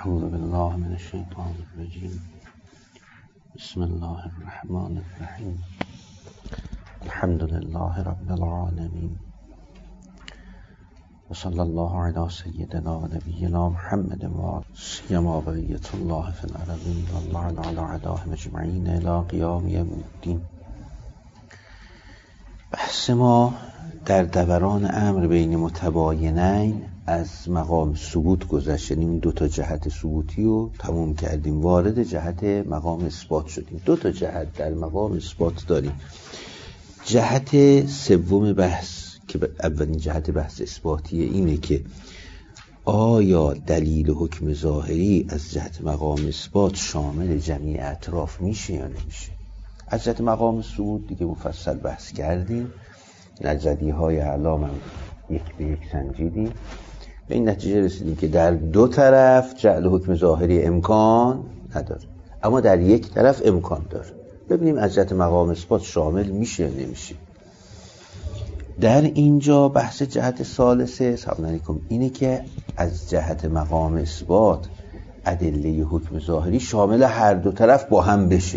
اعوذ بالله من الشیطان الرجیم. بسم الله الرحمن الرحیم. الحمد لله رب العالمین و صلی الله علی سیدنا و نبینا محمد و آله سیما بقیة الله فی الارضین و الله علی اعدائهم اجمعین الی قیام یوم الدین. بحث ما در دوران امر بین متباینین از مقام ثبوت گذشت، یعنی دو تا جهت ثبوتی رو تموم کردیم، وارد جهت مقام اثبات شدیم. دو تا جهت در مقام اثبات داریم. جهت سوم بحث که اولین جهت بحث اثباتیه اینه که آیا دلیل حکم ظاهری از جهت مقام اثبات شامل جمیع اطراف میشه یا نمیشه. از جهت مقام ثبوت دیگه مفصل بحث کردیم، نظریه‌های اعلام هم یک به یک سنجیدیم، به این نتیجه رسیدیم که در دو طرف جعل حکم ظاهری امکان نداره، اما در یک طرف امکان داره. ببینیم از جهت مقام اثبات شامل میشه یا نمیشه. در اینجا بحث جهت ثالثه سلام علیکم اینه که از جهت مقام اثبات ادله حکم ظاهری شامل هر دو طرف با هم بشه.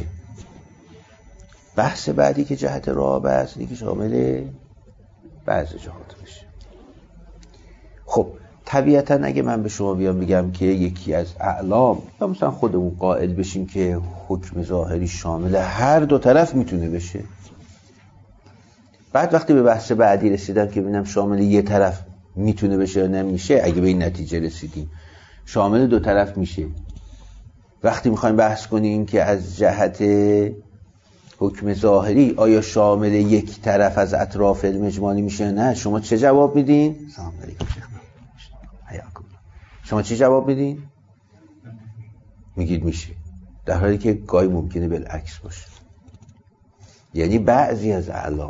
بحث بعدی که جهت رابع است اینه که شامل بعض جهات بشه. خب طبیعتا اگه من به شما بیام بگم که یکی از اعلام یا مثلا خودمون قائل بشیم که حکم ظاهری شامل هر دو طرف میتونه بشه، بعد وقتی به بحث بعدی رسیدم که ببینم شامل یه طرف میتونه بشه یا نمیشه، اگه به این نتیجه رسیدیم شامل دو طرف میشه، وقتی میخوایم بحث کنیم که از جهت حکم ظاهری آیا شامل یک طرف از اطراف علم اجمالی میشه نه، شما چه جواب میدین؟ سلام علیکم شیخ. حیاکم. شما چه جواب میدین؟ میگید میشه، در حالی که گاهی ممکنه بالعکس باشه. یعنی بعضی از اعلام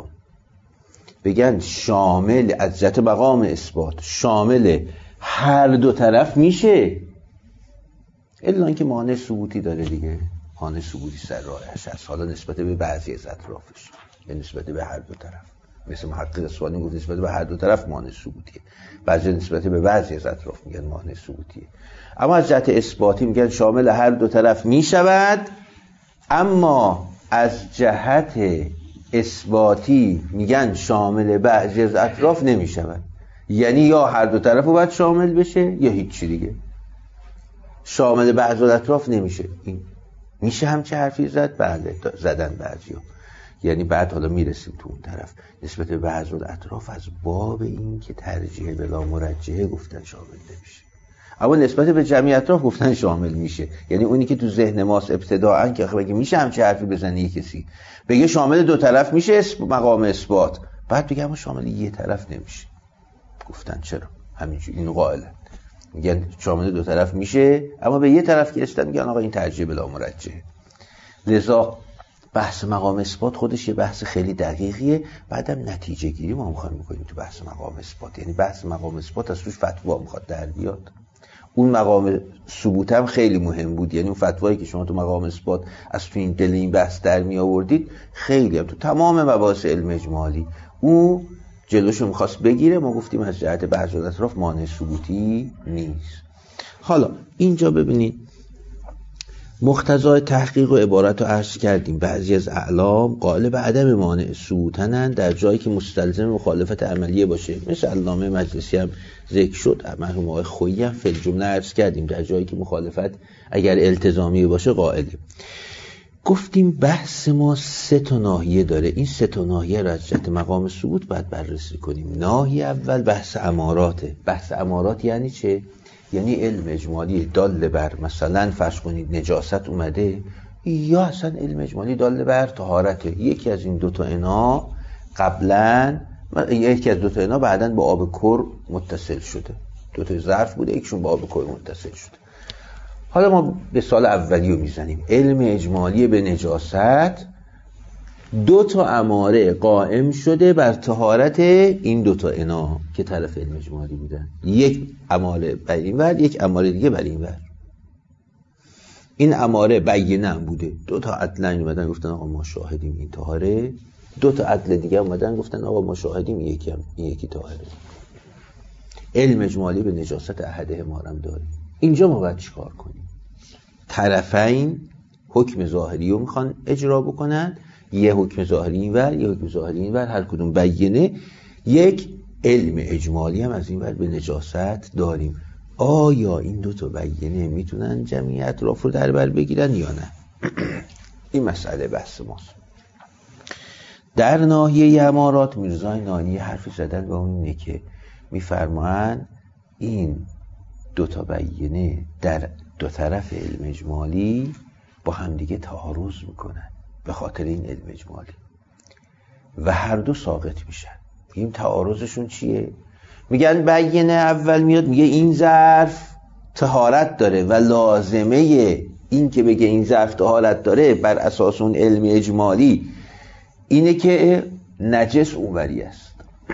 بگن شامل از جهت مقام اثبات شامل هر دو طرف میشه، الا اینکه مانع ثبوتی داره دیگه. مانع ثبوتی سر راهش هست، حالا نسبت به بعضی از اطرافش یا نسبت به هر دو طرف. مثل محقق اصفهانی گفت نسبت به هر دو طرف مانع ثبوتیه، بعضی نسبت به بعضی از اطراف میگن مانع ثبوتیه. اما از جهت اثباتی میگن شامل هر دو طرف میشود، اما از جهت اثباتی میگن شامل بعضی از اطراف نمیشود. یعنی یا هر دو طرف رو باید شامل بشه یا هیچی دیگه، شامل بعضی از اطراف نمیشه. این میشه همچه حرفی زد؟ بله زدن بعضی‌ها. یعنی بعد حالا میرسیم تو اون طرف نسبت به بعضی از اطراف از باب این که ترجیح بلا مرجحه گفتن شامل نمیشه، اما نسبت به جمعی اطراف گفتن شامل میشه. یعنی اونی که تو ذهن ماست ابتداعاً که بگه میشه همچه حرفی بزنه یه کسی بگه شامل دو طرف میشه مقام اثبات، بعد بگه اما شامل یه طرف نمیشه. گفتن چرا؟ همینجوری اینو قائلن، میگن شامل دو طرف میشه اما به یه طرف که رسیدن میگن آقا این ترجیح بلا مرجحه. لذا بحث مقام اثبات خودش یه بحث خیلی دقیقیه. بعدم نتیجه گیری ما میخوایم بکنیم تو بحث مقام اثبات، یعنی بحث مقام اثبات از توش فتوا میخواد در بیاد. اون مقام ثبوت هم خیلی مهم بود، یعنی اون فتوایی که شما تو مقام اثبات از تو این دل این بحث در می آوردید خیلی هم تو تمام مباحث علم اجمالی او جلوشو میخواست بگیره. ما گفتیم از جهت بعضی اطراف مانع ثبوتی نیست. حالا اینجا ببینید مقتضای تحقیق و عبارت رو عرض کردیم. بعضی از اعلام قائل به عدم مانع ثبوتن در جایی که مستلزم مخالفت عملیه باشه، مثل علامه مجلسی هم ذکر شد، مرحوم آقای خویی هم فی الجمله عرض کردیم در جایی که مخالفت اگر التزامی باشه قائله. گفتیم بحث ما سه تا ناحیه داره، این سه تا ناحیه رو از جهت مقام ثبوت باید بررسی کنیم. ناحیه اول بحث اماراته. بحث امارات یعنی چه؟ یعنی علم اجمالی دال بر مثلا فرض کنید نجاست اومده، یا اصلا علم اجمالی دال بر طهارته. یکی از این دو تا اینا قبلا یکی از دو تا اینا بعداً با آب کر متصل شده، دو تا ظرف بوده یکشون با آب کر متصل شده. حالا ما به سال اولی رو میزنیم. علم اجمالی به نجاست دو تا اماره قائم شده بر طهارت این دو تا اینا که طرف علم اجمالی بودن، یک اماره بر این ور یک اماره دیگه بر این ور. این اماره بینه هم بوده، دو تا عدل اومدن گفتن آقا ما شاهدیم این طهاره، دو تا عدل دیگه اومدن گفتن آقا ما شاهدیم این یکی طهاره. علم اجمالی به نجاست احده ما هم داریم. اینجا ما باید چیکار کنیم؟ طرفین حکم ظاهری رو میخوان اجرا بکنن، یه حکم ظاهری اینور یه حکم ظاهری اینور، هر کدوم بیینه. یک علم اجمالی هم از اینور به نجاست داریم. آیا این دو تا بیینه میتونن جمعی اطراف رو در بر بگیرن یا نه؟ این مسئله بحث ماست. در ناحیه امارات میرزای نانی حرفی زدن و اون اینه که میفرمایند این دو تا بیینه در دو طرف علم اجمالی با همدیگه تعارض میکنن به خاطر این علم اجمالی و هر دو ساقط میشن. این تعارضشون چیه؟ میگن بیینه اول میاد میگه این ظرف طهارت داره و لازمه این که بگه این ظرف طهارت داره بر اساس اون علم اجمالی اینه که نجس اونوری است.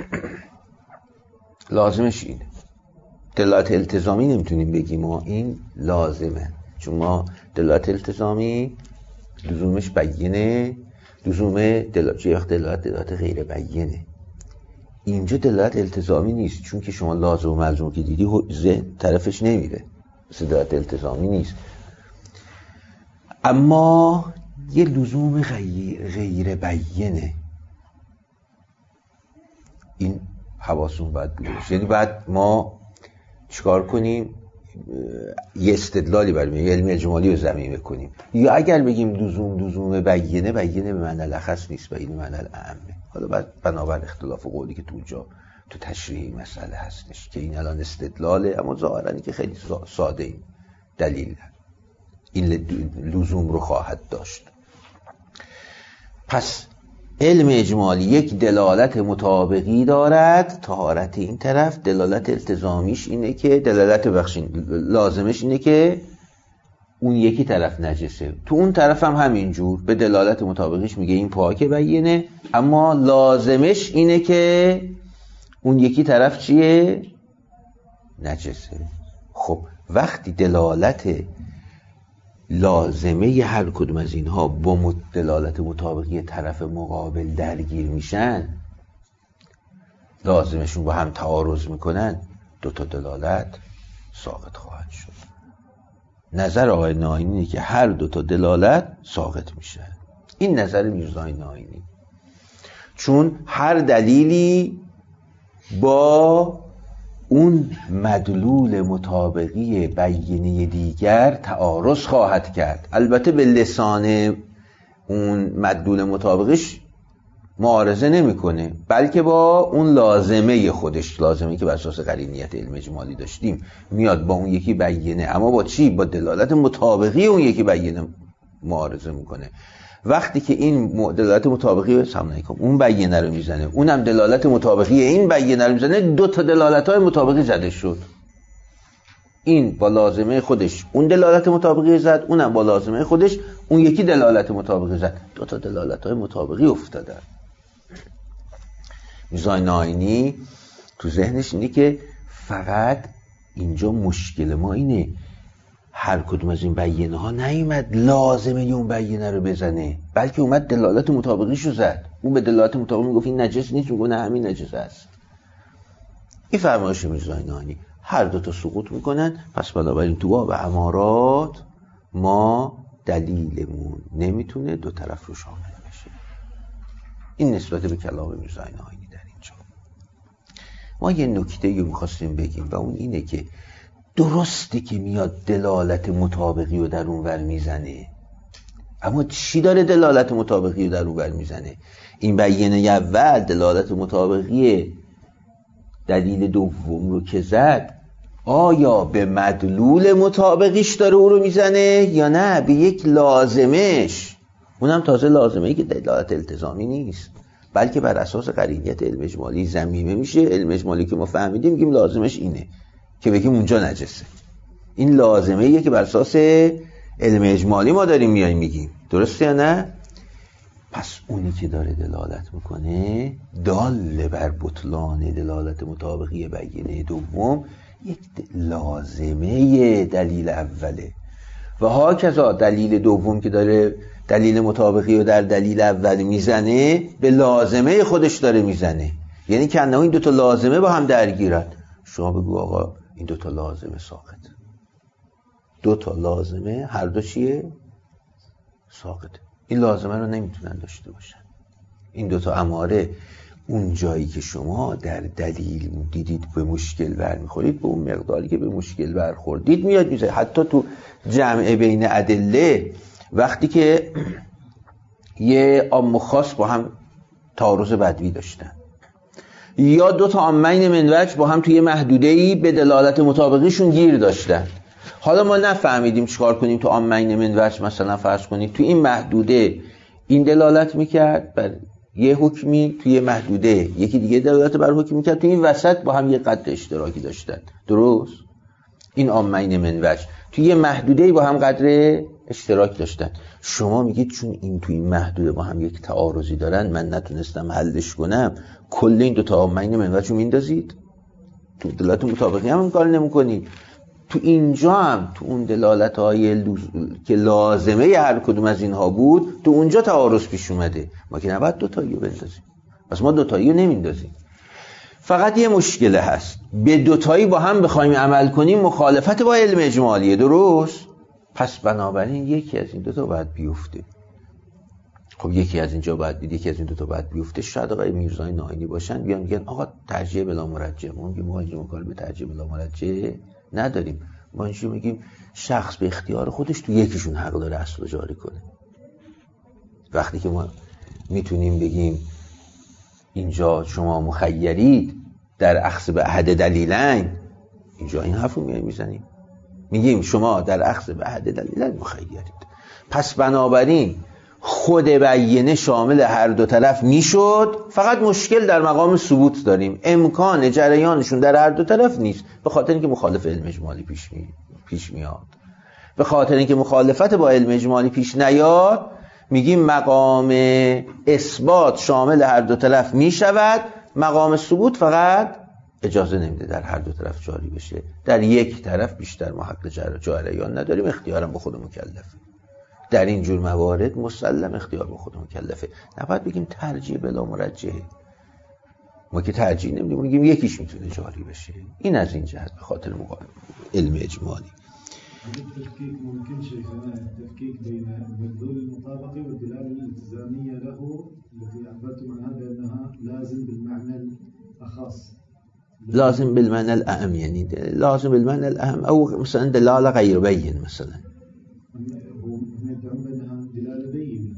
لازمش اینه. دلالت التزامی نمیتونیم بگیم ما این لازمه، چون ما دلالت التزامی لزومش بیینه، لزوم دلالت غیر بیینه. اینجا دلالت التزامی نیست، چون که شما لازم و ملزوم که دیدی ذهن طرفش نمیره، مثل دلالت التزامی نیست. اما یه لزوم غیر بیینه. این حواسون باید بوده باشه. یعنی بعد ما چیکار کنیم؟ یه استدلالی برای علم اجمالی رو ضمیمه کنیم، یا اگر بگیم لزوم بیینه به معنی الاخص نیست، به این معنی الاعمه. حالا بعد بنابر اختلاف قولی که تو اونجا تو تشریح مسئله هستش که این الان استدلاله، اما ظاهرا که خیلی ساده این دلیل این لزوم رو خواهد داشت. پس علم اجمالی یک دلالت مطابقی دارد، طهارت این طرف، دلالت التزامیش اینه که لازمش اینه که اون یکی طرف نجسه، تو اون طرف هم همینجور به دلالت مطابقیش میگه این پاکه بیینه، اما لازمش اینه که اون یکی طرف چیه؟ نجسه. خب وقتی دلالت لازمه هر کدوم از اینها با دلالت مطابقی طرف مقابل درگیر میشن، لازمشون با هم تعارض میکنن، دوتا دلالت ساقط خواهد شد. نظر آقای ناینی اینه که هر دوتا دلالت ساقط میشه. این نظر میرزای ناینی، چون هر دلیلی با اون مدلول مطابقی بیینه دیگر تعارض خواهد کرد. البته به لسان اون مدلول مطابقش معارضه نمیکنه، بلکه با اون لازمه خودش، لازمه که بر اساس قرینیت علم اجمالی داشتیم، میاد با اون یکی بیینه، اما با چی؟ با دلالت مطابقی اون یکی بیینه معارضه میکنه. وقتی که این دلالت مطابقی اون بیینه رو میزنه، اونم دلالت مطابقی این بیینه رو میزنه، دو تا دلالت‌های مطابقی زده شد. این با لازمه خودش اون دلالت مطابقی زد، اونم با لازمه خودش اون یکی دلالت مطابقی زد، دو تا دلالت‌های مطابقی افتادن. میرزای ناینی تو ذهنش اینه که فقط اینجا مشکل ما اینه هر کدوم از این بیینه ها نیومد لازمه اون بیینه رو بزنه، بلکه اومد دلالت مطابقیشو زد. اون به دلالت مطابقی میگفت این نجس نیست، میگه نه همین نجس است. این فرمایش میرزای ناینی. هر دو تا سقوط میکنن. پس بنابراین تو باب امارات ما دلیلمون نمیتونه دو طرف رو شامل بشه. این نسبت به کلام میرزای ناینی در اینجا. ما یه نکته رو میخواستیم بگیم و اون اینه که درسته که میاد دلالت مطابقی رو در اون ور میزنه، اما چی داره دلالت مطابقی رو در اون ور میزنه؟ این بیینه اول دلالت مطابقی دلیل دوم رو که زد، آیا به مدلول مطابقیش داره او رو میزنه یا نه به یک لازمش؟ اونم تازه لازمه‌ای که دلالت التزامی نیست، بلکه بر اساس قرینیت علم اجمالی ضمیمه میشه. علم اجمالی که ما فهمیدیم میگیم لازمش اینه که بگیم اونجا نجسه. این لازمه‌ایه که بر اساس علم اجمالی ما داریم میایم میگیم، درسته یا نه؟ پس اونی که داره دلالت میکنه دال بر بطلان دلالت مطابقی بیینه دوم یک لازمه دلیل اوله و هاکذا دلیل دوم که داره دلیل مطابقی رو در دلیل اول میزنه به لازمه خودش داره میزنه. یعنی که این دوتا لازمه با هم درگیرن. شما بگو آقا این دوتا لازمه ساقط، دو تا لازمه، هر دو چیه؟ ساقطه. این لازمه رو نمیتونن داشته باشن. این دو تا اماره اون جایی که شما در دلیل دیدید به مشکل برمیخورید، به اون مقداری که به مشکل برخوردید میاد میشه. حتی تو جمع بین ادله وقتی که یه عام و خاص با هم تعارض بدوی داشتن، یا دو تا عامین من وجه با هم توی محدوده‌ای به دلالت مطابقیشون گیر داشتن، حالا ما نفهمیدیم چیکار کنیم. تو عامین من وجه مثلا فرض کنید تو این محدوده این دلالت میکرد بر یه حکمی، توی محدوده یکی دیگه دلالت بر حکمی میکرد، تو این وسط با هم یه قدر اشتراکی داشتن، درست؟ این عامین من وجه توی یه محدوده‌ای با هم قدر اشتراک داشتن. شما میگید چون این توی این محدوده با هم یک تعارضی دارن من نتونستم حلش کنم، کل این دو تا عامین من وجه رو میندازید تو دلالت مطابقی هم کار نمی‌کنید. تو اینجا هم تو اون دلالت‌های که لازمه هر کدوم از اینها بود تو اونجا تعارض پیش اومده، ما که نباید دو تایی رو بندازیم، پس ما دو تایی رو نمیندازیم. فقط یه مشکل هست، به دو تایی با هم بخوایم عمل کنیم مخالفت با علم اجمالیه، درست؟ پس بنابراین یکی از این دو تا باید بیفته. خب یکی از اینجا باید دید، یکی از این دو تا باید بیفته. شاید آقای میرزای ناینی باشن بیان میگن آقا ترجیح بلا مرجح، ما میگیم ما کار به ترجیح بلا مرجح نداریم، ما اینجا میگیم شخص به اختیار خودش تو یکیشون حق داره اصل رو جاری کنه. وقتی که ما میتونیم بگیم اینجا شما مخیرید در اخذ به احد دلیلین، اینجا این حرف رو میزنیم، میگیم شما در اخذ به احد دلیلین مخیرید، پس بنابراین خود بیینه شامل هر دو طرف میشد، فقط مشکل در مقام ثبوت داریم، امکان جریانشون در هر دو طرف نیست، به خاطر اینکه مخالف علم اجمالی پیش میاد. به خاطر اینکه مخالفت با علم اجمالی پیش نیاد میگیم مقام اثبات شامل هر دو طرف میشود، مقام ثبوت فقط اجازه نمیده در هر دو طرف جاری بشه. در یک طرف بیشتر ما حق جریان نداریم، اختیارم به خود مکلفه. در این جور موارد مسلم اختیار به خود مکلفه. نباید بگیم ترجیح بلا مرجحه، ما که ترجیح نمیدیم، میگیم یکیش میتونه جاری بشه. این از این جهت به خاطر علم اجمالی. التفكيك ممكن شيخنا التفكيك بين المدلول المطابقي والدلالة الالتزامية له التي عبرتم عنها بأنها لازم بالمعنى الأخص، لازم بالمعنى الأهم، يعني لازم بالمعنى الأهم، أو مثلا دلالة غير بين مثلا، هو يدعون بأنها دلالة بينة،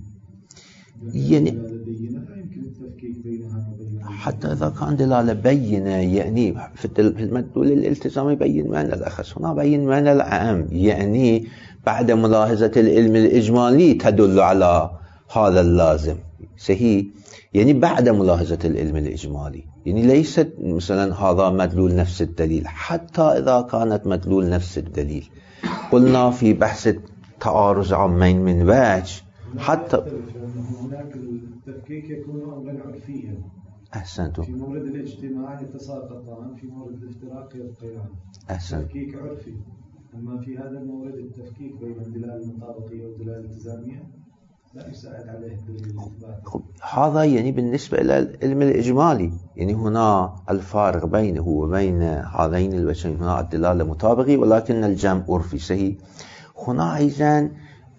يعني دلالة بينة لا يمكن التفكيك بينها وبين حتى إذا كان دلالة بينة، يعني في المدلول الالتزامي بين معنى الأخص، هنا بين معنى الأهم، يعني بعد ملاحظة العلم الإجمالي تدل على هذا اللازم، صحيح؟ يعني بعد ملاحظة العلم الإجمالي، يعني ليست مثلا هذا مدلول نفس الدليل، حتى إذا كانت مدلول نفس الدليل. قلنا في بحث تعارض عامين من وجه حتى هناك التفكيك يكون أمرا عرفيا. أحسنتم. في مورد الاجتماع يتساقطان، في مورد الافتراق يبقيان. أحسنت. تفكيك عرفي. أما في هذا المورد التفكيك بين الدلالة المطابقية والدلالة الالتزامية لا يساعد عليه الدليل الإثبات. هذا يعني بالنسبة إلى العلم الإجمالي، يعني هنا الفارق بينه وبين هذين الوجهين، هنا الدلالة مطابقي ولكن الجمع عرفي، صحيح؟ هنا أيضا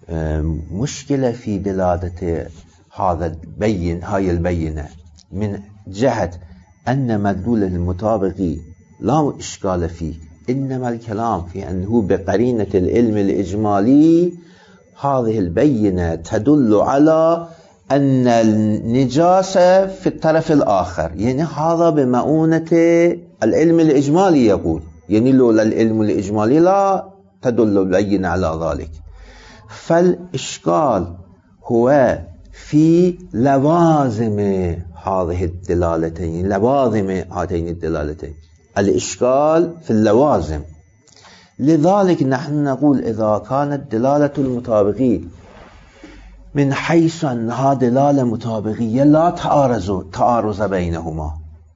مشكلة في دلالة هاي البينة من جهة أن مدلول المطابقي لا إشكال فيه، إنما الكلام في أنه بقرينة العلم الإجمالي هذه البينة تدل على أن النجاسة في الطرف الآخر، يعني هذا بمؤونة العلم الإجمالي يقول، يعني لولا العلم الإجمالي لا تدل البينة على ذلك. فالإشكال هو في لوازم هذه الدلالتين، لوازم هاتين الدلالتين، الإشكال في اللوازم. لذلك نحن نقول إذا كانت دلالة المطابقية من حيث أنها دلالة مطابقية لا تعارض بينهما،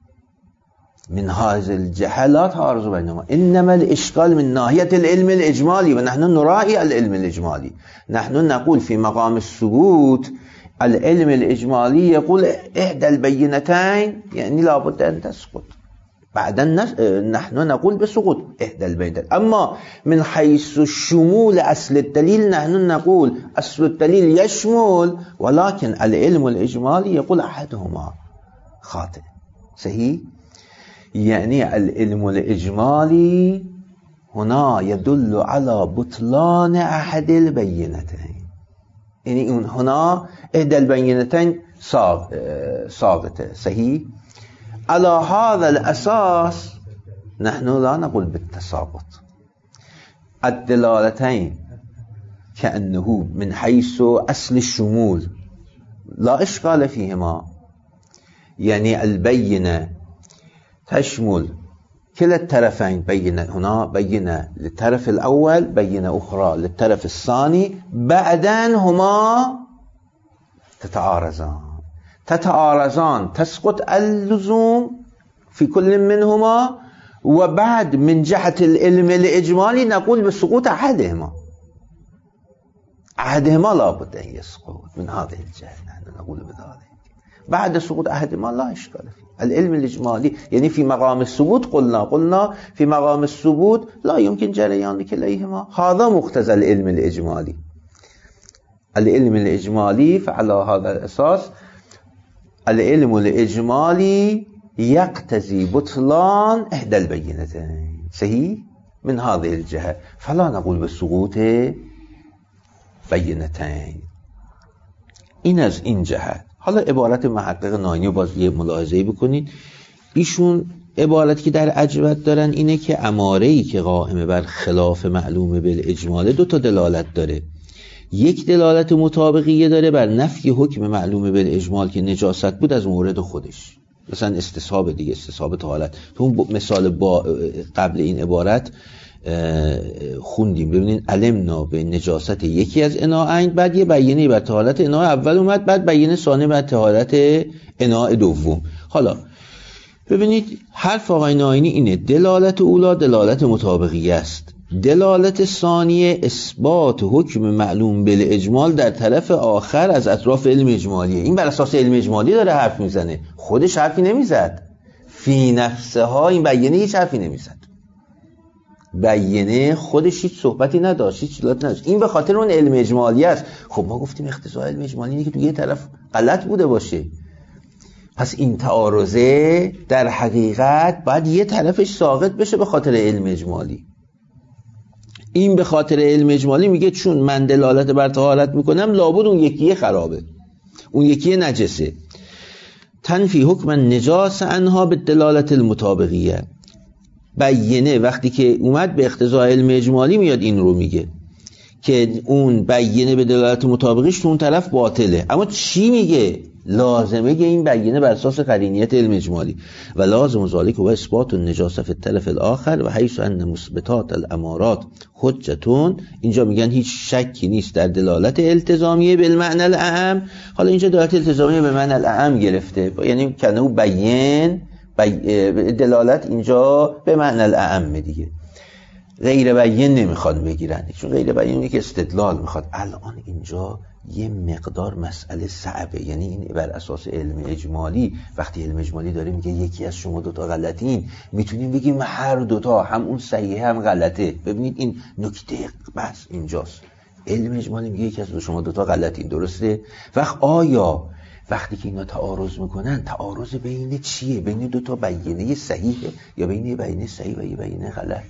من هذه الجهة لا تعارض بينهما، إنما الإشكال من ناحية العلم الإجمالي، ونحن نراعي العلم الإجمالي. نحن نقول في مقام الثبوت العلم الإجمالي يقول إحدى البينتين يعني لابد أن تسقط، بعدا نحن نقول بسقوط إحدى البينتين. أما من حيث شمول أصل الدليل نحن نقول أصل الدليل يشمل، ولكن العلم الإجمالي يقول أحدهما خاطئ. صحيح؟ يعني العلم الإجمالي هنا يدل على بطلان أحد البينتين، يعني هنا إحدى البينتين ساقطة. صحيح؟ على هذا الأساس نحن لا نقول بالتساقط. الدلالتين كأنه من حيث أصل الشمول لا إشكال فيهما، يعني البينة تشمل كلا الطرفين، بينة هنا بينة للطرف الأول، بينة أخرى للطرف الثاني، بعدين هما تتعارضان تسقط اللزوم في كل منهما، وبعد من جهة العلم الإجمالي نقول بسقوط أحدهما لابد أن يسقط. من هذه الجهة نحن نقول بذلك، بعد سقوط أحدهما لا إشكال فيه. العلم الإجمالي يعني في مقام الثبوت قلنا في مقام الثبوت لا يمكن جريان كليهما، هذا مقتضى العلم الإجمالي. العلم الإجمالي فعلى هذا الأساس العلم الإجمالي يقتضي بطلان إحدى البينتين. صحيح؟ من هذه الجهة فلا نقول بسقوط بينتين. این از این جهت. حالا عبارت محقق ناینی باز یه ملاحظه‌ای بکنید. ایشون عبارتی که در عجبت دارن اینه که اماره‌ای که قائم بر خلاف معلوم بالاجمال دو تا دلالت داره. یک دلالت مطابقیه داره بر نفی حکم معلوم بالاجمال که نجاست بود از مورد خودش، مثلا استصحاب دیگه، استصحاب طهارت. تو اون مثال با قبل این عبارت خوندیم. ببینید علمنا به نجاست یکی از اناءین، بعد یه بیانیه بر طهارت اناء اول اومد، بعد بیانیه ثانی بر طهارت اناء دوم. حالا ببینید حرف آقای ناینی اینه: دلالت اولا دلالت مطابقیه است، دلالت ثانیه اثبات حکم معلوم بالاجمال در طرف آخر از اطراف علم اجمالیه. این بر اساس علم اجمالی داره حرف میزنه، خودش حرفی نمیزد، فی نفسه ها این بیانیه هیچ حرفی نمیزد، بیانیه خودش هیچ صحبتی نداشت، هیچ چیزی نداشت. این به خاطر اون علم اجمالی است. خب ما گفتیم اقتضای علم اجمالی اینه که تو یه طرف غلط بوده باشه، پس این تعارضه در حقیقت باید یه طرفش ساقط بشه به خاطر علم اجمالی. این به خاطر علم اجمالی میگه چون من دلالت بر طهارت میکنم لابد اون یکیه خرابه، اون یکیه نجسه. تنفی حکم نجاس انها به دلالت المطابقیه. بیانیه وقتی که اومد به اقتضای علم اجمالی میاد این رو میگه که اون بیانیه به دلالت مطابقیش تو اون طرف باطله. اما چی میگه؟ لازمه این بیانیه بر اساس قرینیت علم اجمالی و لازم ذلك و اثبات النجاسه فی الطرف الاخر و حیث ان مثبتات الامارات حجتون. اینجا میگن هیچ شکی نیست در دلالت التزامیه به معنی الاعم. حالا اینجا دلالت التزامیه به معنی الاعم گرفته، یعنی کنه بیان دلالت اینجا به معنی الاعم دیگه، غیر بیان نمیخواد بگیرن، چون غیر بیان یک استدلال میخواد. الان اینجا یه مقدار مسئله صعبه، یعنی این بر اساس علم اجمالی، وقتی علم اجمالی داره میگه یکی از شما دوتا غلطین، میتونیم بگیم هر دوتا، هم اون صحیحه هم غلطه. ببینید این نکته بس اینجاست. علم اجمالی میگه یکی از شما دوتا غلطین، درسته؟ آیا وقتی که اینا تعارض میکنن، تعارض بین چیه؟ بین دوتا بیانیه صحیحه یا بین یه بیانیه صحیح و یه بیانیه غلط؟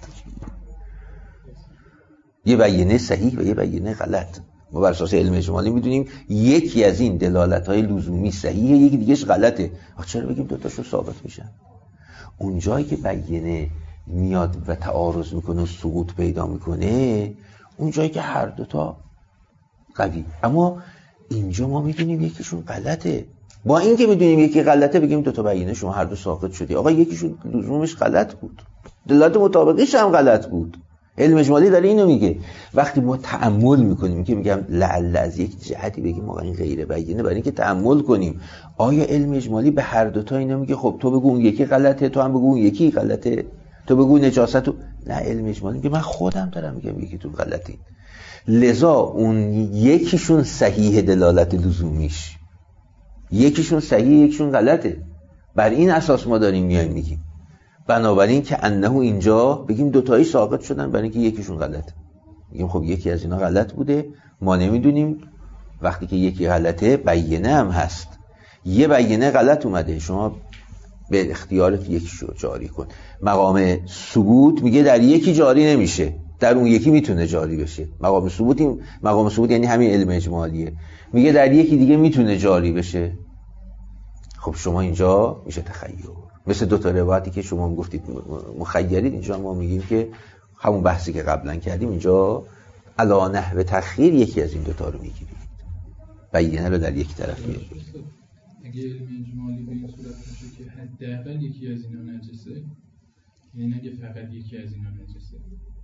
یه بیانیه صحیح و یه بیانیه غلط. ما بر اساس علم اجمالی میدونیم یکی از این دلالت‌های لزومی صحیحه، یکی دیگهش غلطه. چرا بگیم دوتاشو ثابت میشن؟ اون جایی که بیانیه میاد و تعارض میکنه و سقوط پیدا میکنه، اون جایی که هر دوتا قوی. اما اینجا ما میدونیم یکیشون غلطه. با این که میدونیم یکی غلطه بگیم دوتا بیانیه شما هر دو ساقط شدی. آقا یکیشون لزومش غلط بود، دلالت مطابقیش هم غلط بود. علم اجمالی داره اینو میگه. وقتی ما تأمل میکنیم که میگم لعل از یک جهتی بگیم آقا این غیر بیانیه، برای اینکه تأمل کنیم آیا علم اجمالی به هر دوتا اینا میگه خب تو بگو اون یکی غلطه، تو هم بگو اون یکی غلطه، تو بگو نجاست. نه، علم اجمالی میگه من خودم دارم میگم یکی تو غلطی، لذا اون یکیشون صحیح دلالت لزومیش، یکیشون صحیح یکیشون غلطه. بر این اساس ما داریم میایم میگیم. بنابراین که انه اینجا بگیم دوتایی ساقط شدن برای اینکه یکیشون غلطه. بگیم خب یکی از اینا غلط بوده، ما نمیدونیم. وقتی که یکی غلطه بیینه هم هست، یه بیینه غلط اومده، شما به اختیارت یکیشو جاری کن. مقام ثبوت میگه در یکی جاری نمیشه، در اون یکی میتونه جاری بشه. مقام ثبوت یعنی همین علم اجمالیه، میگه در یکی دیگه میتونه جاری بشه. خب شما اینجا میشه تخیل، مثل دو تا روایتی که شما میگفتید مخیرید، اینجا ما میگیم که همون بحثی که قبلا کردیم، اینجا علا نحو تخییر یکی از این دوتا رو میگیرید، بیینه رو در یک طرف میگیرید. اگه علم اجمالی به این صورت باشه که حداقل یکی از اینا نجسه، یعنی اگه فقط یکی از اینا نجسه،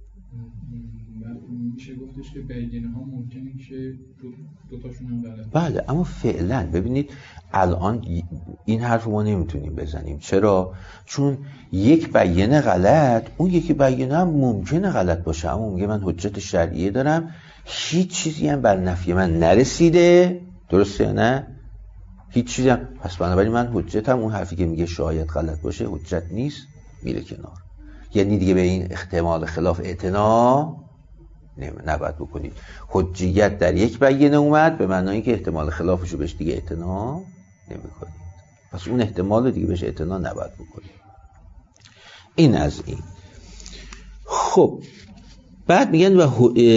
میشه گفتش که بیینه ها ممکنه که دوتاشون هم غلط. بله، اما فعلا ببینید الان این حرف ما نمیتونیم بزنیم. چرا؟ چون یک بیینه غلط، اون یکی بیینه هم ممکنه غلط باشه، اما میگه من حجت شرعیه دارم، هیچ چیزی هم بر نفی من نرسیده. درسته یا نه؟ هیچ چیزی هم. پس بنابراین من حجتم اون حرفی که میگه شاید غلط باشه حجت نیست، میره کنار. یعنی دیگه به این احتمال خلاف اعتنا نباید بکنید. حجیت در یک بیینه اومد به معنای که احتمال خلافشو بهش دیگه اعتنا نمی‌کنید، پس اون احتمال رو دیگه بهش اعتنا نباید بکنید. این از این. خب بعد میگن و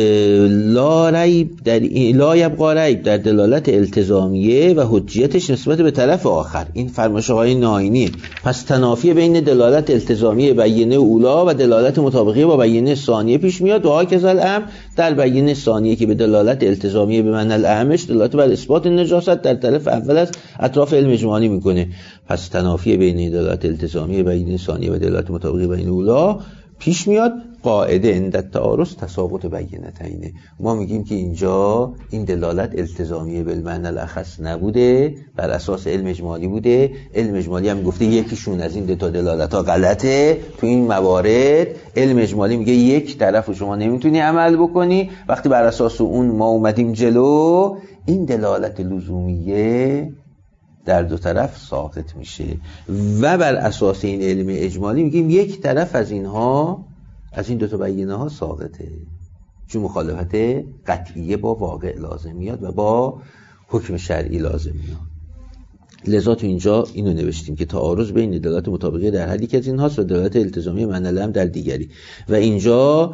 لا یبقا ریب در دلالت التزامیه و حجیتش نسبت به طرف آخر. این فرمایش آقای ناینی. پس تنافی بین دلالت التزامیه بیینه اولا و دلالت مطابقه با بیینه ثانیه پیش میاد. و هاکذا الامر در بیینه ثانیه که به دلالت التزامیه به معنی الاهمش دلالت بر اثبات نجاست در طرف اول از اطراف علم اجمالی میکنه. پس تنافی بین دلالت التزامیه بیینه ثانیه و دلالت مطابقه بیینه اولا پیش میاد. قاعده عند تعارض تساقط بیینتین. ما میگیم که اینجا این دلالت التزامیه بالمعنی الاخص نبوده، بر اساس علم اجمالی بوده. علم اجمالی هم گفته یکیشون از این دو تا دلالت ها غلطه. تو این موارد علم اجمالی میگه یک طرف شما نمیتونی عمل بکنی. وقتی بر اساس اون ما اومدیم جلو، این دلالت لزومیه در دو طرف ساقط میشه و بر اساس این علم اجمالی میگیم یک طرف از اینها، از این دو تا بیینه ها ساقطه، چون مخالفت قطعیه با واقع لازم میاد و با حکم شرعی لازم میاد. لذا تو اینجا اینو نوشتیم که تعارض بین دلالت مطابقه در هر یک از اینهاست و دلالت التزامی معنی الامر در دیگری. و اینجا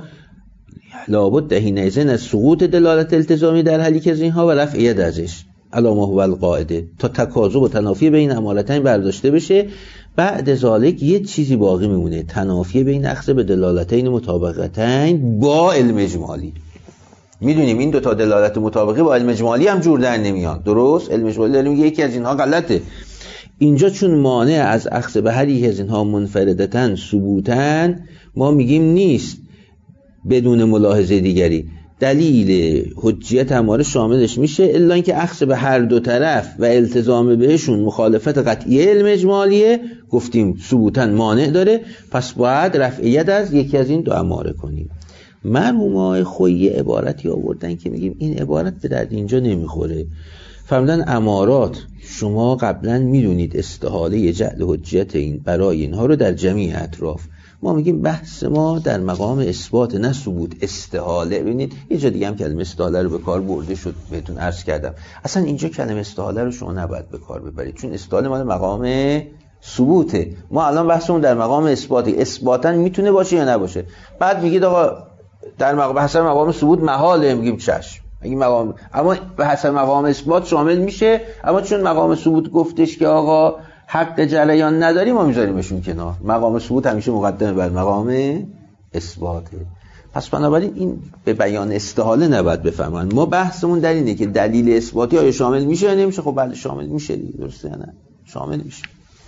لابد حینئذ از سقوط دلالت التزامی در هر یک از اینها و رفع ید ازش علامه هو القاعده تا تکاذب و تنافی بین امارتین برداشته بشه. بعد ذالک یه چیزی باقی میمونه، تنافی بین اخذ به دلالتین مطابقتین با علم اجمالی. میدونیم این دوتا دلالت مطابقی با علم اجمالی هم جور در نمیان. درست؟ علم اجمالی داره میگه یکی از اینها غلطه. اینجا چون مانع از اخذ به هر یک از اینها منفردتن ثبوتن، ما میگیم نیست بدون ملاحظه دیگری. دلیل حجیت اماره شاملش میشه الا اینکه اخذ به هر دو طرف و التزام بهشون مخالفت قطعی علم اجمالیه، گفتیم ثبوتن مانع داره، پس باید رفع ید از یکی از این دو اماره کنیم. مرحومای خویی عبارتی آوردن که میگیم این عبارت به درد اینجا نمیخوره. فرمودن امارات شما قبلا میدونید استحاله جعل حجیت این برای اینها رو در جمیع اطراف. ما میگیم بحث ما در مقام اثبات نه ثبوت استحاله. ببینید یه جا دیگه هم کلمه استحاله رو به کار برده شد، بهتون عرض کردم اصلا اینجا کلمه استحاله رو شما نباید به کار ببرید، چون استحاله مال مقام ثبوته. ما الان بحثمون در مقام اثباتی، اثباتاً میتونه باشه یا نباشه. بعد میگید آقا در مقام ثبوت محاله، میگیم چشم. مقام اما به حسب مقام اثبات شامل میشه، اما چون مقام ثبوت گفتش که آقا حق جریان نداری، ما میذاریمشون کنار. مقام ثبوت همیشه مقدمه بر مقام اثباته. پس بنابراین این به بیان استحاله نباید بفهمن. ما بحثمون در اینه که دلیل اثباتی آیا شامل میشه یا نمیشه. خب بله شامل میشه دیگه، درسته یا نه؟ شامل میشه.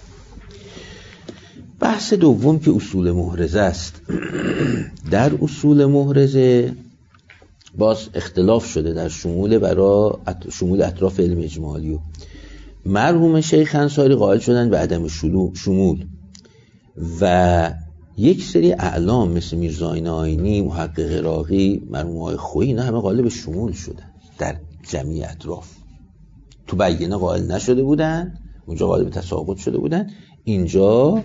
بحث دوم که اصول محرزه است. در اصول محرزه باز اختلاف شده در شمول اطراف علم اجمالی. مرحوم شیخ انصاری قائل شدن به عدم شمول و یک سری اعلام مثل میرزا آینی، محقق عراقی، مرحوم آقای خویی، اینا همه قائل به شمول شدن در جمعی اطراف. تو بیینه قائل نشده بودن، اونجا قائل به تساقط شده بودن، اینجا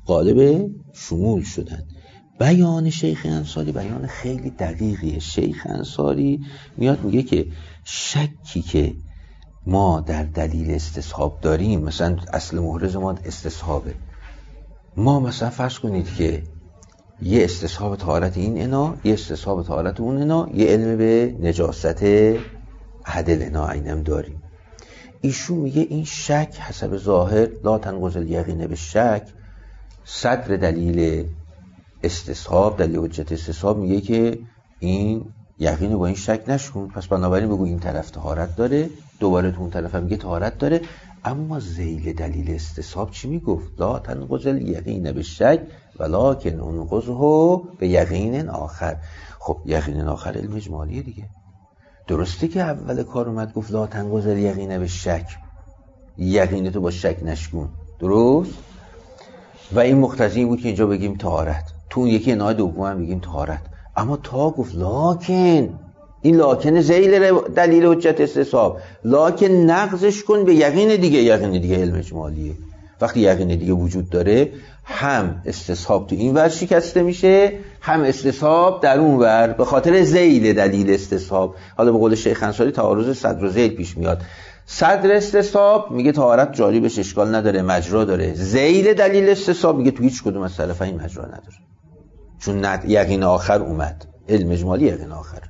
قالب شمول شدن. بیان شیخ انصاری بیان خیلی دقیقیه. شیخ انصاری میاد میگه که شکی که ما در دلیل استصحاب داریم، مثلا اصل محرز ما استصحابه، ما مثلا فرض کنید که یه استصحاب طهارت این انا، یه استصحاب طهارت اون انا، یه علم به نجاست احد الاناءین داریم. ایشون میگه این شک حسب ظاهر لا تنقض الیقین به شک، صدر دلیل استصحاب، دلیل حجت استصحاب میگه که این یقین با این شک نشکن، پس بنابراین بگو این طرف طهارت داره، دوباره تو اون طرف هم میگه طهارت داره. اما ذیل دلیل استصحاب چی میگفت؟ لا تنقض الیقین به شک ولکن انقضه به یقین آخر. خب یقین آخر علم اجمالیه دیگه. درسته که اول کار اومد گفت لا تنقض الیقین به شک، یقین تو با شک نشکن، درست؟ و این مقتضی بود که اینجا بگیم طهارت، تو اون یکی انواع دوم هم بگیم طهارت. اما تا گفت لاکن، این لاکن ذیل دلیل حجت استصحاب، لاکن نقضش کن به یقین دیگه. یقین دیگه علم اجمالیه. وقتی یقین دیگه وجود داره، هم استصحاب تو این ور شکسته میشه، هم استصحاب در اون ور، به خاطر ذیل دلیل استصحاب. حالا به قول شیخ انصاری تعارض صدر و ذیل پیش میاد. صدر استصحاب میگه طهارت جاری بهش اشکال نداره، مجرا داره. ذیل دلیل استصحاب میگه تو هیچ کدوم از طرفین مجرا نداره، چون یقین آخر اومد. علم اجمالی یقین آخر،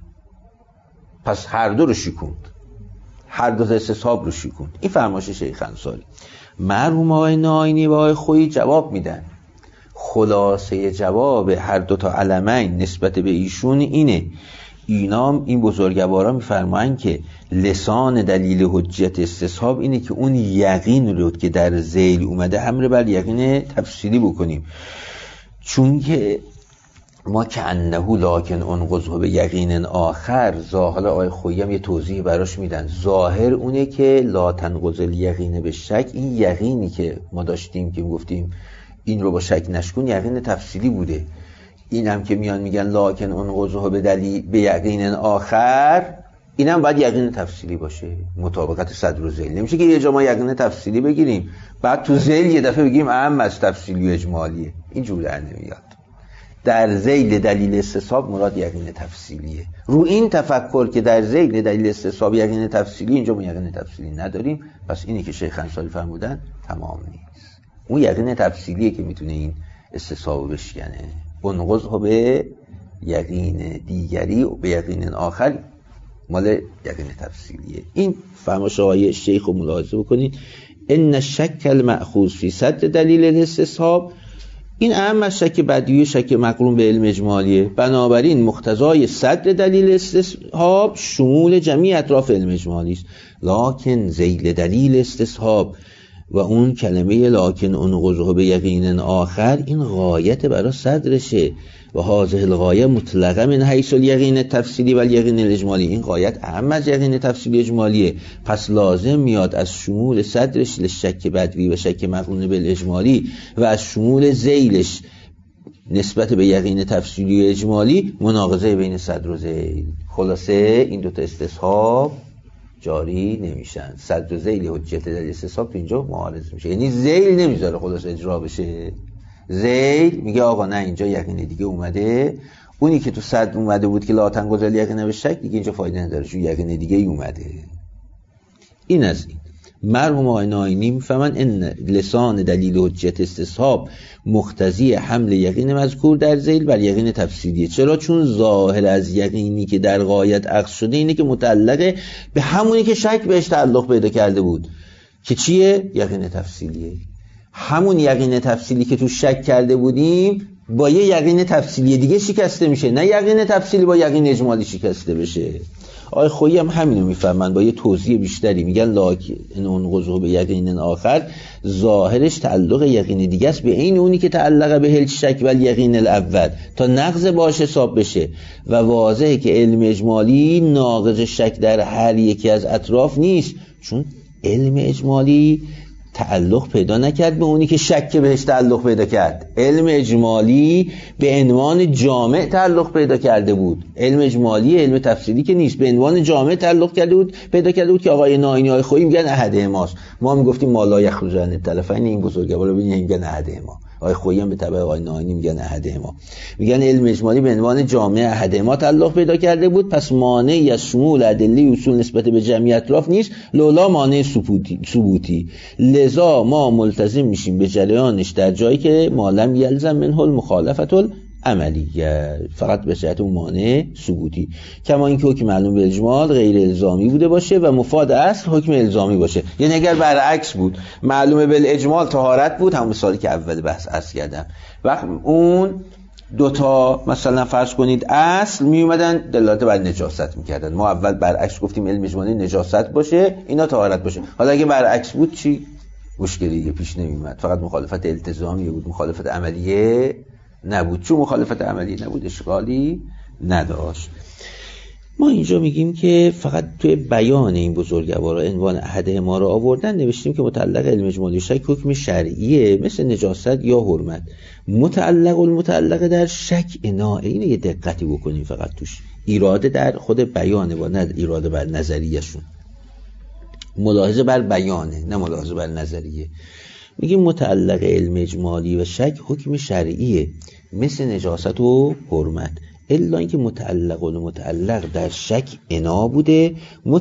پس هر دو رو شکوند، هر دو استصحاب رو شکوند. این فرمایش شیخ انصاری. مرحوم آقای ناینی و آقای خویی جواب میدن. خلاصه جواب هر دو تا علمین نسبت به ایشون اینه، این بزرگوارا میفرمایند که لسان دلیل حجت استصحاب اینه که اون یقین رو که در ذیل اومده امر بر یقین تفصیلی بکنیم، چون که ما که انه لاکن انقضه به یقین آخر. ظاهر آقای خویی هم یه توضیح براش میدن. ظاهر اونه که لا تنقض الیقین به شک، این یقینی که ما داشتیم که گفتیم این رو با شک نشکن، یقین تفصیلی بوده. این هم که میان میگن لاکن انقضه به یقین آخر، این هم باید یقین تفصیلی باشه، مطابقت صدر و ذیل. نمیشه که یه جا ما یقین تفصیلی بگیریم بعد تو ذیل یه دفعه بگیم اهم از تفصیلی و اجمالیه. این جور در نمیاد. در ذیل دلیل استصحاب مراد یقین تفصیلیه. رو این تفکر که در ذیل دلیل استصحاب یقین تفصیلی، اینجا ما یقین تفصیلی نداریم، پس اینی که شیخ انصاری فرمودن تمام نیست. اون یقین تفصیلیه که میتونه این استصحاب بشکنه. انقضه به یقین دیگری و به یقین آخر مال یقین تفصیلیه. این فرمایش آقای شیخ رو ملاحظه بکنید. ان الشک المأخوذ فی صدر دلیل الاستصحاب، این اهم از شک بدیهی، شک مقرون به علم اجمالیه. بنابراین مقتضای صدر دلیل استصحاب شمول جمیع اطراف علم اجمالی است. لکن ذیل دلیل استصحاب و اون کلمه لکن انقضه به یقین آخر، این غایت برای صدرشه و هذه الغایه مطلقه من حیث الیقین تفصیلی و الیقین الاجمالی. این غایت اهم از یقین تفصیلی اجمالیه، پس لازم میاد از شمول صدرش لشک بدوی و شک مقرون بالاجمالی و از شمول ذیلش نسبت به یقین تفصیلی و اجمالی مناقضه بین صدر و ذیل. خلاصه این دوتا استصحاب جاری نمیشن. صدر و ذیل حجت دلیل استصحاب تو اینجا معارض میشه، یعنی ذیل نمیذاره خلاص اجرا بشه. ذیل میگه آقا نه، اینجا یقین دیگه اومده، اونی که تو صدر اومده بود که لا تنقض الیقین به شک دیگه اینجا فایده نداره، چون یقین دیگه ای اومده. این از این. مرحوم آقای ناینی میفهمن ان لسان دلیل حجت استصحاب مقتضی حمل یقین مذکور در ذیل بر یقین تفصیلیه. چرا؟ چون ظاهر از یقینی که در غایت اخذ شده اینه که متعلقه به همونی که شک بهش تعلق پیدا کرده بود، که چیه؟ یقین تفصیلیه. همون یقین تفصیلی که تو شک کرده بودیم با یه یقین تفصیلی دیگه شکسته میشه، نه یقین تفصیلی با یقین اجمالی شکسته بشه. آقای خویی هم همینو میفهمن با یه توضیح بیشتری. میگن لاکن انقضه به یقین آخر ظاهرش تعلق یقین دیگه است به این اونی که تعلق به هل شک و یقین الاول تا نقض باش حساب بشه، و واضحه که علم اجمالی ناقض شک در هر یکی از اطراف نیست، چون علم اجمالی تعلق پیدا نکرد به اونی که شک بهش تعلق پیدا کرد. علم اجمالی به عنوان جامع تعلق پیدا کرده بود. علم اجمالی علم تفصیلی که نیست، به عنوان جامع تعلق پیدا کرده بود که آقای ناینی های خویی میگن احد ماست. ما میگفتیم ما لا یخرج عن الطرفین، این بزرگوارا ببینید میگن احد ما. آقای خویی هم به تبع آقای ناینی میگن احدهما، میگن علم اجمالی به عنوان جامعه احدهما تعلق پیدا کرده بود، پس مانعی از شمول ادله اصول نسبت به جمعی اطراف نیست، لولا مانع ثبوتی، لذا ما ملتزم میشیم به جریانش در جایی که ما لم یلزم منه المخالفة عملیه، فقط به جهت اون مانع ثبوتی، کما اینکه حکم معلوم به اجمال غیر الزامی بوده باشه و مفاد اصل حکم الزامی باشه. یعنی اگر برعکس بود، معلوم به اجمال طهارت بود، همون مثالی که اول بحث عرض کردم، وقت اون دوتا مثلا فرض کنید اصل می اومدن دلالت بر نجاست میکردن، ما اول برعکس گفتیم علم اجمالی نجاست باشه، اینا طهارت باشه. حالا اگه برعکس بود چی؟ مشکلی پیش نمیومد، فقط مخالفت التزامی بود، مخالفت عملیه نبود. چون مخالفت عملی نبود اشکالی نداشت. ما اینجا میگیم که فقط توی بیان این بزرگوارا عنوان احدهما رو آوردن، نوشتیم که متعلق علم اجمالی شک حکم شرعیه مثل نجاست یا حرمت. متعلق در شک اناء، اینه یه دقتی بکنیم فقط توش، ایراده در خود بیانه و نه ایراده بر نظریه‌شون، ملاحظه بر بیانه نه ملاحظه بر نظریه. میگیم متعلق علم اجمالی و شک حکم شرعیه مثل نجاست و حرمت، الا اینکه متعلق در شک انا بوده،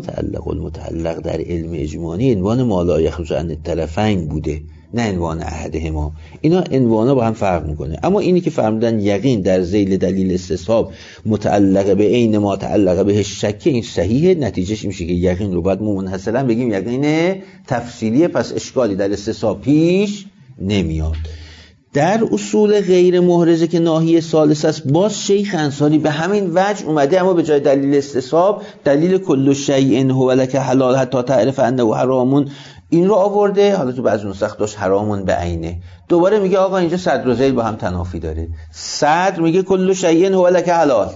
متعلق در علم اجمالی عنوان ما لا یخرج عن الطرفین بوده، نه عنوان احدهما. اینا عنوانا با هم فرق میکنه. اما اینی که فرمودن یقین در ذیل دلیل استصحاب متعلق به عین ما تعلق به شک، این صحیحه، نتیجهش میشه که یقین رو باید منحصرا بگیم یقین تفصیلیه، پس اشکالی در استصحاب پیش نمیاد. در اصول غیر محرزه که ناحیه ثالث است، باز شیخ انصاری به همین وجه اومده، اما به جای دلیل استصحاب دلیل کل شیء هو لک حلال حتی تعرف انه حرام این رو آورده. حالا تو بعضی نسخ داشت حرامون به عینه. دوباره میگه آقا اینجا صدر و ذیل با هم تنافی داره. صدر میگه کل شیء هو لک حلال،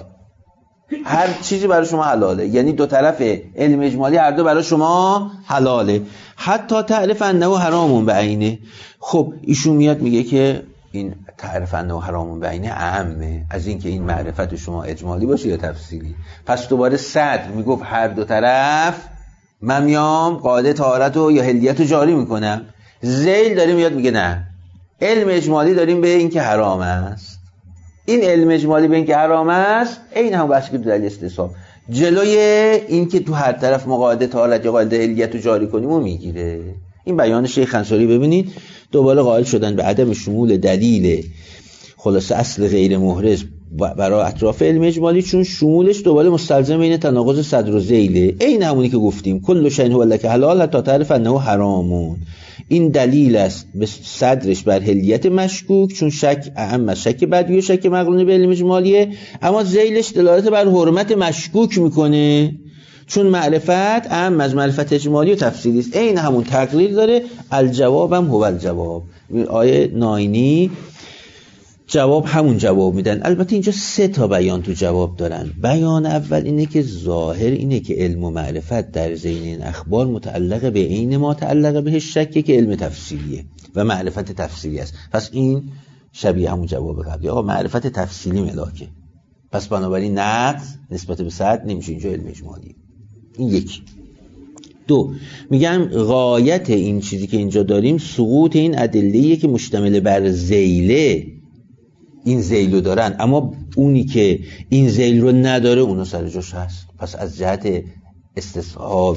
هر چیزی برای شما حلاله، یعنی دو طرف علم اجمالی هر دو برای شما حلاله، حتی تعرف انه حرامون به عینه. خب ایشون میاد میگه که این تعرف انه حرامون به عینه اهمه از این که این معرفت شما اجمالی باشه یا تفصیلی. پس دوباره صدر میگفت هر دو طرف من میام قاعده طهارت و یا حلیت رو جاری میکنم. ذیل داره میاد میگه نه، علم اجمالی داریم به این که حرام است، این علم اجمالی به این که حرام است این هم بحثی که دلیل استصحاب جلوی این که تو هر طرف قاعده طهارت یا قاعده حلیت رو جاری کنیم و میگیره. این بیان شیخ انصاری ببینید، دوباره قائل شدن به عدم شمول دلیل خلاصه اصل غیر محرز برای اطراف علم اجمالی، چون شمولش دوباره مستلزم این تناقض صدر و ذیله. این همونی که گفتیم کل شیء هو لک حلال حتی تعرف انه حرامون. این دلیل است به صدرش بر حلیت مشکوک، چون شک اهم از شک بدوی و شک مقرون به علم اجمالیه، اما ذیلش دلالت بر حرمت مشکوک میکنه، چون معرفت اهم از معرفت اجمالی و تفصیلی است. این همون تقریر داره. الجواب هم هو الجواب. آیه ناینی جواب همون جواب میدن. البته اینجا 3 تا بیان تو جواب دارن. بیان اول اینه که ظاهر اینه که علم و معرفت در ذیل این اخبار متعلق به عین ما تعلق به شکه که علم تفصیلیه و معرفت تفصیلی است. پس این شبیه همون جواب قبلی، آقا معرفت تفصیلی ملاکه، پس بنابراین نقض نسبت به صد نمیشه اینجا علم اجمالی. این یکی. 2 میگم غایت این چیزی که اینجا داریم سقوط این ادله‌ایه که مشتمل بر ذیله، این ذیل رو دارن، اما اونی که این ذیل رو نداره اونو سر جاش هست. پس از جهت استصحاب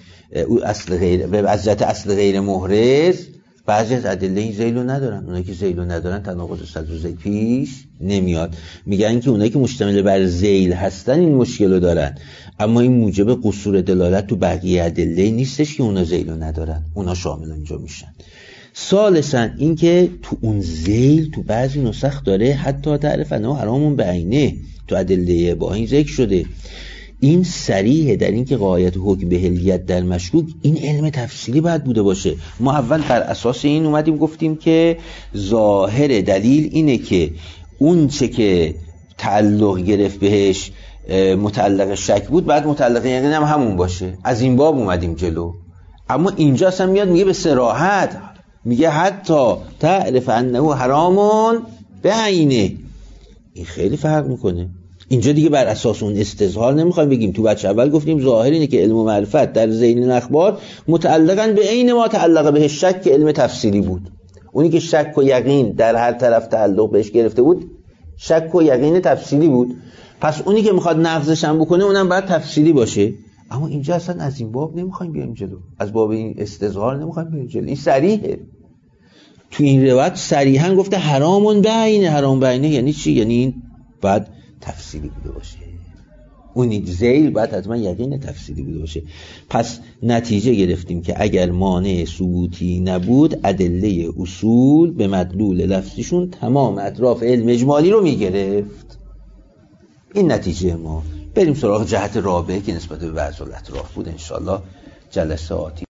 از جهت اصل غیر محرز بعضی از ادله این ذیل رو ندارن، اونایی که ذیل رو ندارن تناقض صدر و ذیل پیش نمیاد. میگن که اونایی که مشتمل بر ذیل هستن این مشکل رو دارن، اما این موجب قصور دلالت تو بقیه ادله نیستش که اونا ذیل رو ندارن، اونا شامل اینجا میشن. ثالثاً این که تو اون ذیل تو بعضی نسخ داره حتی تعرف انه حرامون به عینه، تو ادله با این ذکر شده. این صریحه در این که غایت حکم به حلیت در مشکوک این علم تفصیلی باید بوده باشه. ما اول بر اساس این اومدیم گفتیم که ظاهر دلیل اینه که اون چه که تعلق گرفت بهش متعلق شک بود بعد متعلق یقین هم همون باشه. از این باب اومدیم جلو. اما اینجا اصلا میاد میگه به صراحت، میگه حتی تعرف انه حرامون به عینه. این خیلی فرق میکنه. اینجا دیگه بر اساس اون استظهار نمیخوایم بگیم. تو بچه اول گفتیم ظاهر اینه که علم و معرفت در ذیل الاخبار متعلقاً به عین ما تعلق به شک که علم تفصیلی بود. اونی که شک و یقین در هر طرف تعلق بهش گرفته بود شک و یقین تفصیلی بود، پس اونی که میخواد نقضش هم بکنه اونم باید تفصیلی باشه. اما اینجا اصلا از این باب نمیخوایم بیایم جلو، از باب این استظهار نمیخوایم بیایم جلو. این صریحه، تو این روایت صریحا گفته حرامون بینه. حرام بینه یعنی چی؟ یعنی این باید تفصیلی بوده باشه، اون ذیل باید حتما یقین تفصیلی بوده باشه. پس نتیجه گرفتیم که اگر مانع ثبوتی نبود ادله اصول به مدلول لفظیشون تمام اطراف علم اجمالی رو میگرفت. این نتیجه ما. بریم سراغ جهت رابعه که نسبت به بعض الاطراف بود. انشالله جلسه آتی